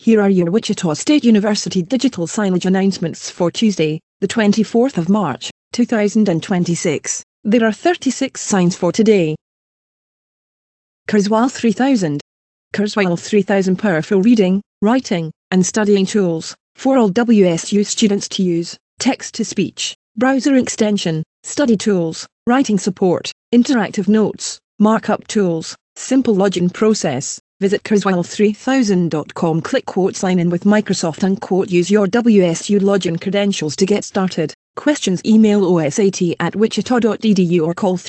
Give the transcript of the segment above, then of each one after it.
Here are your Wichita State University digital signage announcements for Tuesday, the 24th of March, 2026. There are 36 signs for today. Kurzweil 3000. Kurzweil 3000 powerful reading, writing, and studying tools for all WSU students to use. Text-to-speech, browser extension, study tools, writing support, interactive notes, markup tools, simple login process. Visit Kurzweil3000.com. Click Sign in with Microsoft and use your WSU login credentials to get started. Questions, email osat@wichita.edu or call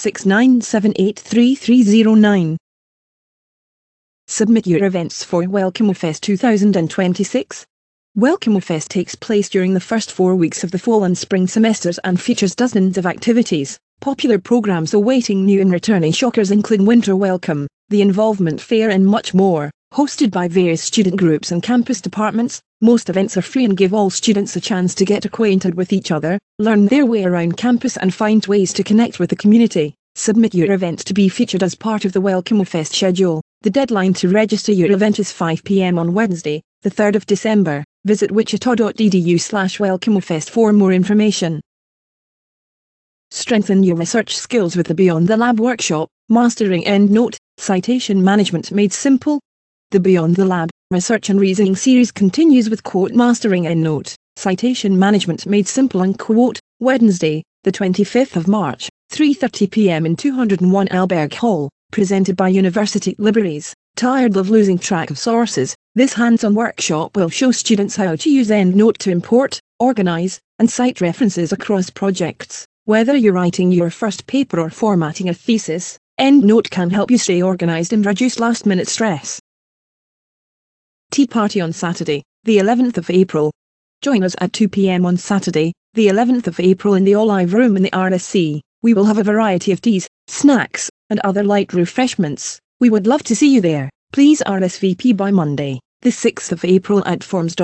316-978-3309. Submit your events for WelcomeFest 2026. WelcomeFest takes place during the first 4 weeks of the fall and spring semesters and features dozens of activities. Popular programs awaiting new and returning shockers include Winter Welcome, the Involvement Fair and much more. Hosted by various student groups and campus departments, most events are free and give all students a chance to get acquainted with each other, learn their way around campus and find ways to connect with the community. Submit your event to be featured as part of the WelcomeFest schedule. The deadline to register your event is 5 p.m. on Wednesday, the 3rd of December. Visit wichita.edu/WelcomeFest for more information. Strengthen your research skills with the Beyond the Lab workshop, Mastering EndNote, Citation Management Made Simple. The Beyond the Lab Research and Reasoning series continues with Mastering EndNote, Citation Management Made Simple and Wednesday, the 25th of March, 3:30 p.m. in 201 Alberg Hall, presented by University Libraries. Tired of losing track of sources? This hands-on workshop will show students how to use EndNote to import, organize, and cite references across projects. Whether you're writing your first paper or formatting a thesis, EndNote can help you stay organized and reduce last-minute stress. Tea Party on Saturday, the 11th of April. Join us at 2 p.m. on Saturday, the 11th of April in the Olive Room in the RSC. We will have a variety of teas, snacks, and other light refreshments. We would love to see you there. Please RSVP by Monday, the 6th of April at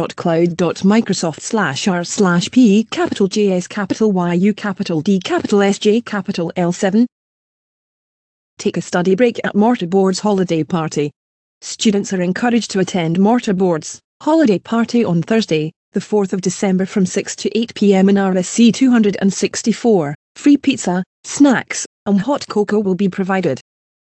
forms.cloud.microsoft/r/p JS YU L7. Take a study break at Mortarboard's holiday party. Students are encouraged to attend Mortarboard's holiday party on Thursday, the 4th of December from 6 to 8 p.m. in RSC 264. Free pizza, snacks, and hot cocoa will be provided.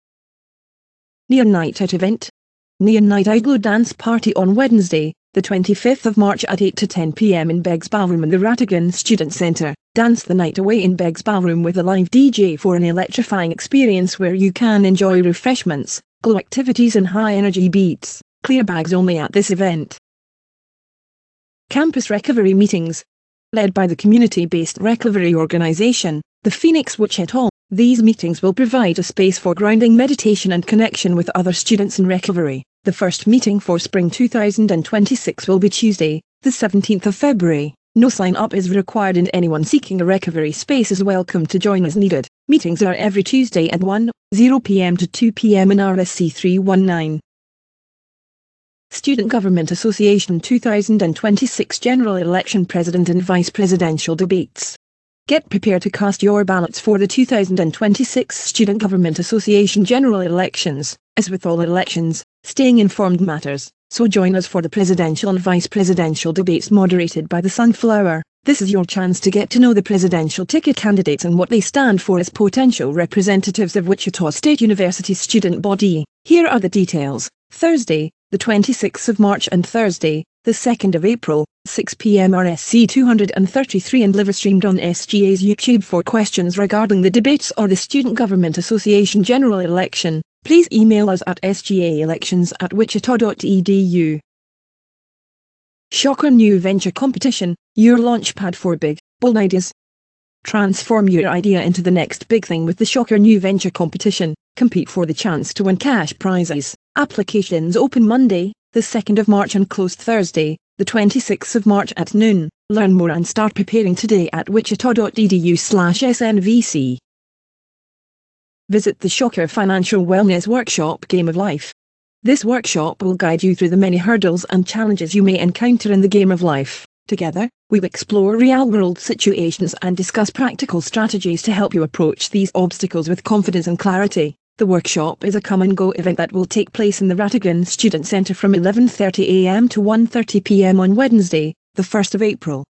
Neon Night Out event. Neon Night Out Glow Dance Party on Wednesday, the 25th of March at 8 to 10 p.m. in Beggs Ballroom in the Rattigan Student Center. Dance the night away in Beggs Ballroom with a live DJ for an electrifying experience where you can enjoy refreshments, glow activities and high-energy beats. Clear bags only at this event. Campus Recovery Meetings. Led by the community-based recovery organization, the Phoenix Wichita. These meetings will provide a space for grounding meditation and connection with other students in recovery. The first meeting for spring 2026 will be Tuesday, the 17th of February. No sign-up is required and anyone seeking a recovery space is welcome to join as needed. Meetings are every Tuesday at 1:00 p.m. to 2 p.m. in RSC 319. Student Government Association 2026 General Election President and Vice Presidential Debates. Get prepared to cast your ballots for the 2026 Student Government Association General Elections. As with all elections, staying informed matters, so join us for the presidential and vice presidential debates moderated by the Sunflower. This is your chance to get to know the presidential ticket candidates and what they stand for as potential representatives of Wichita State University's student body. Here are the details. Thursday, the 26th of March and Thursday, the 2nd of April, 6 p.m. RSC 233 and live streamed on SGA's YouTube. For questions regarding the debates or the Student Government Association General Election, please email us at sgaelections@wichita.edu. Shocker New Venture Competition, your launchpad for big, bold ideas. Transform your idea into the next big thing with the Shocker New Venture Competition. Compete for the chance to win cash prizes. Applications open Monday, the 2nd of March and closed Thursday, the 26th of March at noon. Learn more and start preparing today at wichita.edu/snvc. Visit the Shocker Financial Wellness Workshop Game of Life. This workshop will guide you through the many hurdles and challenges you may encounter in the game of life. Together, we will explore real-world situations and discuss practical strategies to help you approach these obstacles with confidence and clarity. The workshop is a come-and-go event that will take place in the Rattigan Student Centre from 11:30 a.m. to 1:30 p.m. on Wednesday, the 1st of April.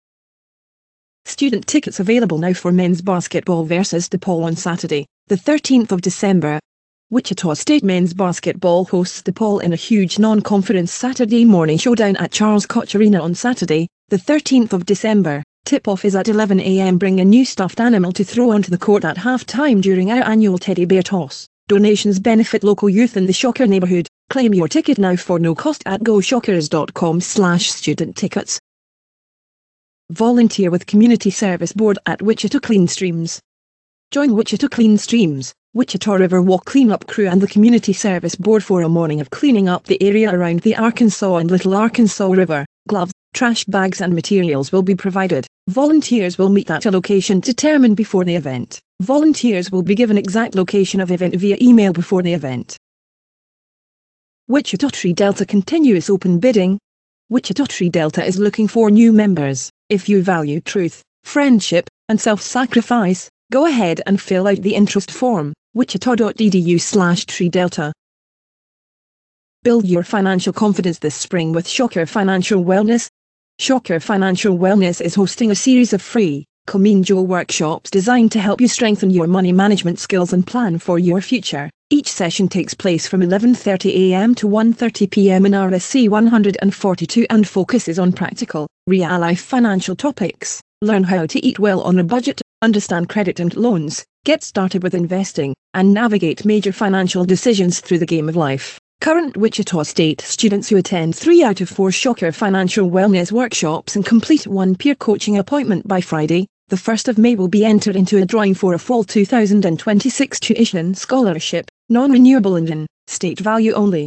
Student tickets available now for men's basketball versus DePaul on Saturday, the 13th of December. Wichita State men's basketball hosts DePaul in a huge non-conference Saturday morning showdown at Charles Koch Arena on Saturday, the 13th of December. Tip-off is at 11 a.m. Bring a new stuffed animal to throw onto the court at half-time during our annual teddy bear toss. Donations benefit local youth in the Shocker neighborhood. Claim your ticket now for no cost at goshockers.com/student tickets. Volunteer with Community Service Board at Wichita Clean Streams. Join Wichita Clean Streams, Wichita River Walk Cleanup Crew and the Community Service Board for a morning of cleaning up the area around the Arkansas and Little Arkansas River. Gloves, trash bags and materials will be provided. Volunteers will meet at a location determined before the event. Volunteers will be given exact location of event via email before the event. Wichita Tri Delta continuous open bidding. Wichita Tri Delta is looking for new members. If you value truth, friendship, and self-sacrifice, go ahead and fill out the interest form. wichita.edu/Tri-Delta. Build your financial confidence this spring with Shocker Financial Wellness. Shocker Financial Wellness is hosting a series of free, Cominjo workshops designed to help you strengthen your money management skills and plan for your future. Each session takes place from 11:30 a.m. to 1:30 p.m. in RSC 142 and focuses on practical, real-life financial topics. Learn how to eat well on a budget, understand credit and loans, get started with investing, and navigate major financial decisions through the game of life. Current Wichita State students who attend 3 out of 4 Shocker Financial Wellness workshops and complete one peer coaching appointment by Friday, the 1st of May will be entered into a drawing for a fall 2026 tuition scholarship, non-renewable and in state value only.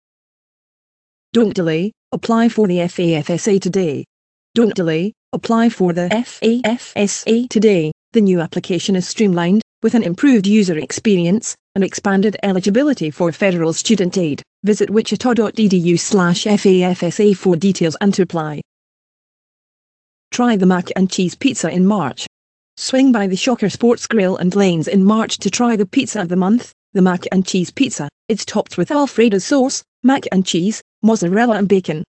Don't delay, apply for the FAFSA today. Don't delay, apply for the FAFSA today. The new application is streamlined, with an improved user experience, and expanded eligibility for federal student aid. Visit wichita.edu/FAFSA for details and to apply. Try the mac and cheese pizza in March. Swing by the Shocker Sports Grill and Lanes in March to try the pizza of the month, the mac and cheese pizza. It's topped with Alfredo sauce, mac and cheese, mozzarella and bacon.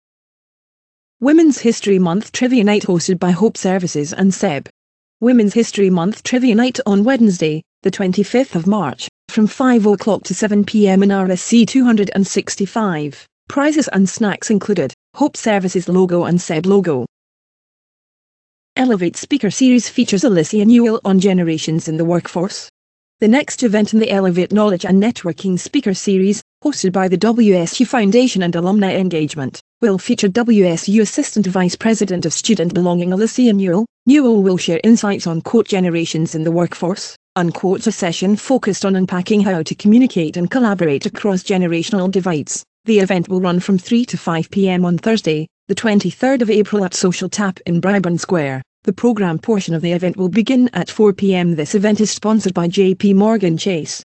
Women's History Month Trivia Night hosted by Hope Services and SEB. Women's History Month Trivia Night on Wednesday, the 25th of March, from 5 o'clock to 7 p.m. in RSC 265. Prizes and snacks included, Hope Services logo and SEB logo. Elevate Speaker Series features Alicia Newell on generations in the workforce. The next event in the Elevate Knowledge and Networking Speaker Series, hosted by the WSU Foundation and Alumni Engagement, will feature WSU Assistant Vice President of Student Belonging Alicia Newell. Newell will share insights on generations in the workforce, a session focused on unpacking how to communicate and collaborate across generational divides. The event will run from 3 to 5 p.m. on Thursday, the 23rd of April at Social Tap in Bryburn Square. The program portion of the event will begin at 4 p.m. This event is sponsored by JP Morgan Chase.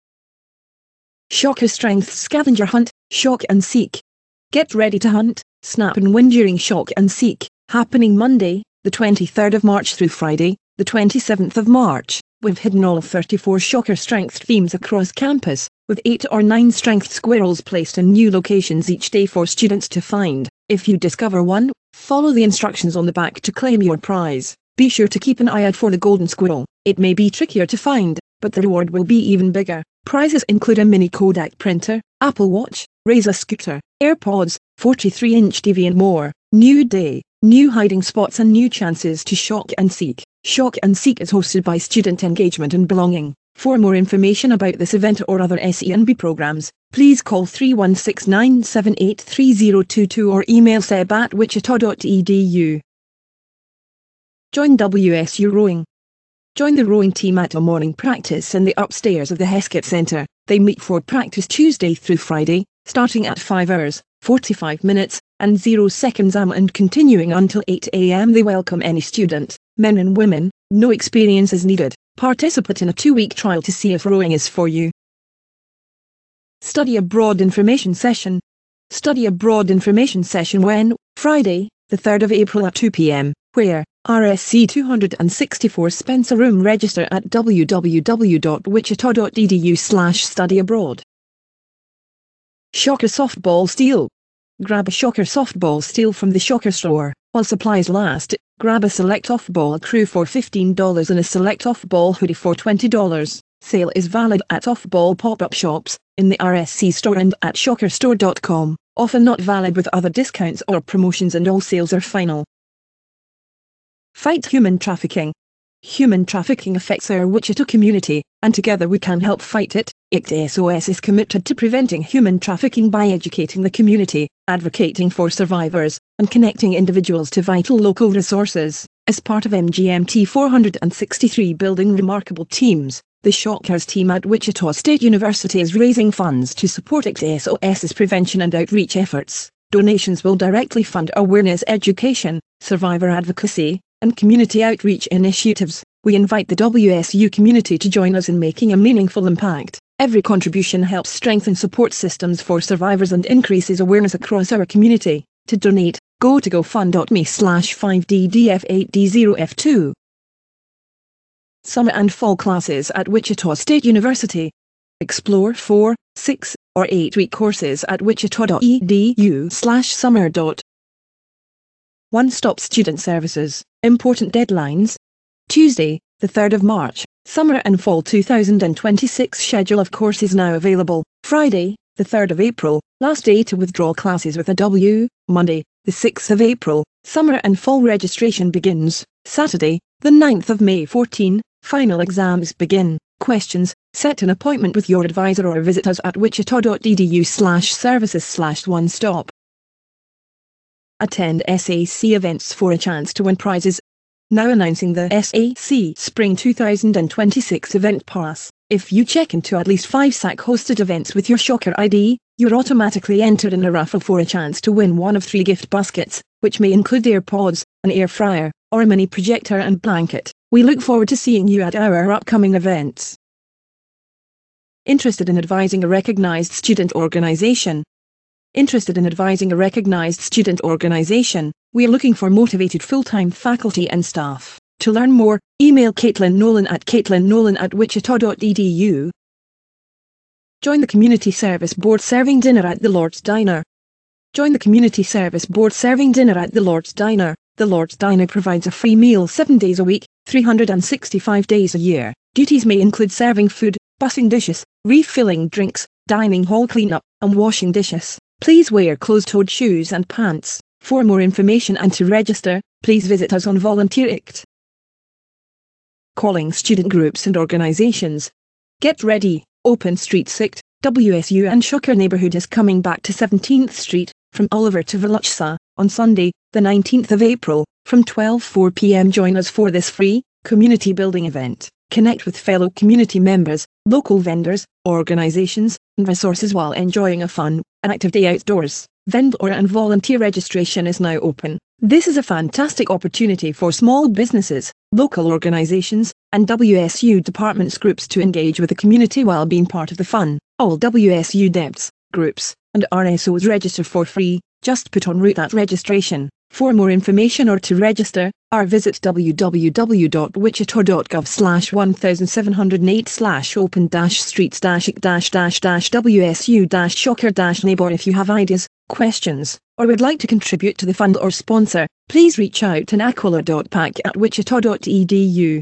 Shocker Strength Scavenger Hunt, Shock and Seek. Get ready to hunt, snap and win during Shock and Seek, happening Monday, the 23rd of March through Friday, the 27th of March. We've hidden all 34 Shocker Strength themes across campus, with 8 or 9 strength squirrels placed in new locations each day for students to find. If you discover one, follow the instructions on the back to claim your prize. Be sure to keep an eye out for the golden squirrel. It may be trickier to find, but the reward will be even bigger. Prizes include a mini Kodak printer, Apple Watch, Razer scooter, AirPods, 43-inch TV and more. New day, new hiding spots and new chances to shock and seek. Shock and Seek is hosted by Student Engagement and Belonging. For more information about this event or other SENB programs, please call 316-978-3022 or email seb@wichita.edu. Join WSU Rowing. Join the rowing team at a morning practice in the upstairs of the Heskett Centre. They meet for practice Tuesday through Friday, starting at 5 hours, 45 minutes, and 0 seconds am and continuing until 8 a.m. They welcome any student, men and women, no experience is needed. Participate in a 2-week trial to see if rowing is for you. Study Abroad Information Session. Study Abroad Information Session when, Friday, the 3rd of April at 2 p.m., where, RSC 264 Spencer Room. Register at www.wichita.edu/studyabroad. Shocker Softball Steel. Grab a Shocker Softball Steel from the Shocker store. While supplies last, grab a Select Off-Ball Crew for $15 and a Select Off-Ball Hoodie for $20. Sale is valid at off-ball pop-up shops, in the RSC store and at shockerstore.com. Offer not valid with other discounts or promotions, and all sales are final. Fight human trafficking. Human trafficking affects our Wichita community, and together we can help fight it. ICT SOS is committed to preventing human trafficking by educating the community, advocating for survivors, and connecting individuals to vital local resources. As part of MGMT 463 building remarkable teams, the Shockers team at Wichita State University is raising funds to support ICT SOS's prevention and outreach efforts. Donations will directly fund awareness education, survivor advocacy, and community outreach initiatives. We invite the WSU community to join us in making a meaningful impact. Every contribution helps strengthen support systems for survivors and increases awareness across our community. To donate, go to gofund.me/5DDF8D0F2. Summer and fall classes at Wichita State University. Explore 4, 6, or 8-week courses at wichita.edu/summer. One-stop student services. Important deadlines. Tuesday, the 3rd of March, Summer and Fall 2026 schedule of courses now available. Friday, the 3rd of April, last day to withdraw classes with a W. Monday, the 6th of April, Summer and Fall registration begins. Saturday, the 9th of May 14, final exams begin. Questions, set an appointment with your advisor or visit us at wichita.edu/services/one-stop. Attend SAC events for a chance to win prizes. Now announcing the SAC Spring 2026 Event Pass. If you check into at least 5 SAC-hosted events with your Shocker ID, you're automatically entered in a raffle for a chance to win one of 3 gift baskets, which may include AirPods, an air fryer, or a mini projector and blanket. We look forward to seeing you at our upcoming events. Interested in advising a recognized student organization? Interested in advising a recognized student organization? We are looking for motivated full-time faculty and staff. To learn more, email Caitlin Nolan at caitlinnolan@wichita.edu. Join the Community Service Board serving dinner at the Lord's Diner. Join the Community Service Board serving dinner at the Lord's Diner. The Lord's Diner provides a free meal 7 days a week, 365 days a year. Duties may include serving food, bussing dishes, refilling drinks, dining hall cleanup, and washing dishes. Please wear closed-toed shoes and pants. For more information and to register, please visit us on Volunteer ICT. Calling student groups and organizations. Get ready, Open Street ICT, WSU and Shocker neighborhood is coming back to 17th Street, from Oliver to Velucha, on Sunday, the 19th of April, from 12:04 p.m. Join us for this free, community building event. Connect with fellow community members, local vendors, organizations, and resources while enjoying a fun, active day outdoors. Vendor and volunteer registration is now open. This is a fantastic opportunity for small businesses, local organizations, and WSU departments groups to engage with the community while being part of the fun. All WSU DEPs, groups, and RSOs register for free. Just put en route at registration. For more information or to register, or visit www.wichita.gov/17708/open-streets-WSU-shocker-neighbor. If you have ideas, questions, or would like to contribute to the fund or sponsor, please reach out to aquila.pac@wichita.edu.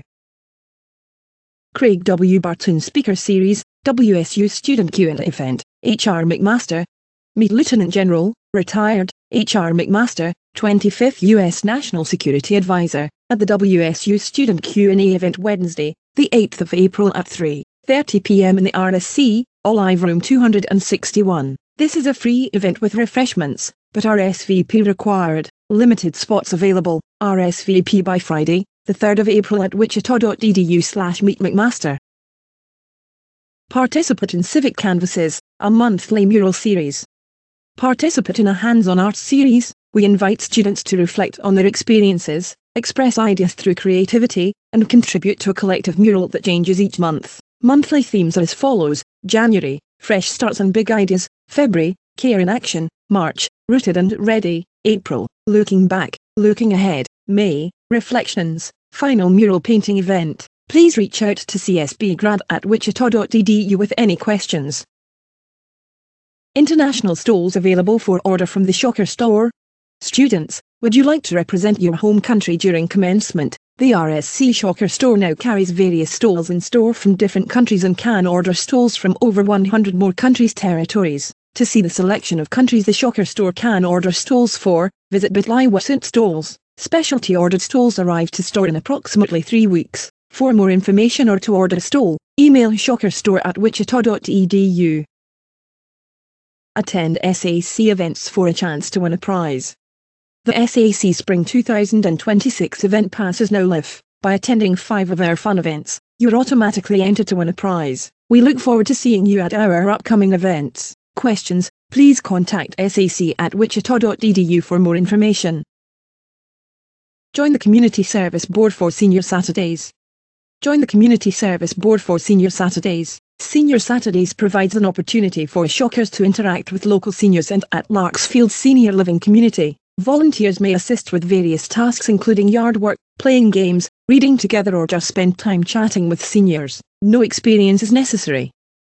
Craig W. Barton Speaker Series, WSU Student Q&A Event, H.R. McMaster. Meet Lieutenant General, retired, H.R. McMaster, 25th U.S. National Security Advisor, at the WSU Student Q&A event Wednesday, the 8th of April at 3:30 p.m. in the RSC, All Live Room 261. This is a free event with refreshments, but RSVP required. Limited spots available. RSVP by Friday, the 3rd of April at wichita.edu/meetmcmaster. Participate in Civic Canvases, a monthly mural series. Participate in a hands-on art series. We invite students to reflect on their experiences, express ideas through creativity, and contribute to a collective mural that changes each month. Monthly themes are as follows: January, fresh starts and big ideas; February, care in action; March, rooted and ready; April, looking back, looking ahead; May, Reflections, final mural painting event. Please reach out to csbgrad@wichita.edu with any questions. International stalls available for order from the Shocker Store. Students, would you like to represent your home country during commencement? The RSC Shocker Store now carries various stalls in store from different countries and can order stalls from over 100 more countries' territories. To see the selection of countries the Shocker Store can order stalls for, visit bit.ly/WSIT stalls. Specialty ordered stalls arrive to store in approximately 3 weeks. For more information or to order a stall, email shockerstore@wichita.edu. Attend SAC events for a chance to win a prize. The SAC Spring 2026 event pass is now live. By attending 5 of our fun events, you're automatically entered to win a prize. We look forward to seeing you at our upcoming events. Questions, please contact sac@wichita.edu for more information. Join the Community Service Board for Senior Saturdays. Join the Community Service Board for Senior Saturdays. Senior Saturdays provides an opportunity for Shockers to interact with local seniors and at Larksfield Senior Living Community. Volunteers may assist with various tasks including yard work, playing games, reading together or just spend time chatting with seniors. No experience is necessary.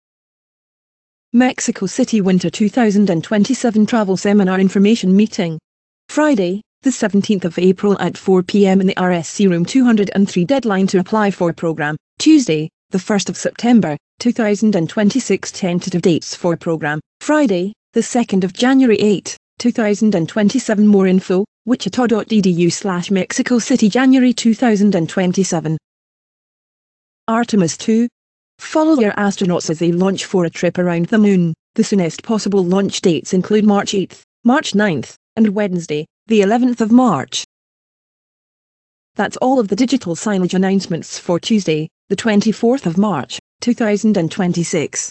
Mexico City Winter 2027 Travel Seminar Information Meeting. Friday, the 17th of April at 4 p.m. in the RSC Room 203. Deadline to apply for program. Tuesday, the 1st of September, 2026. Tentative dates for program. Friday, the 2nd of January 2027. More info, wichita.edu/Mexico City January 2027. Artemis 2. Follow your astronauts as they launch for a trip around the moon. The soonest possible launch dates include March 8th, March 9th, and Wednesday, the 11th of March. That's all of the digital signage announcements for Tuesday, the 24th of March, 2026.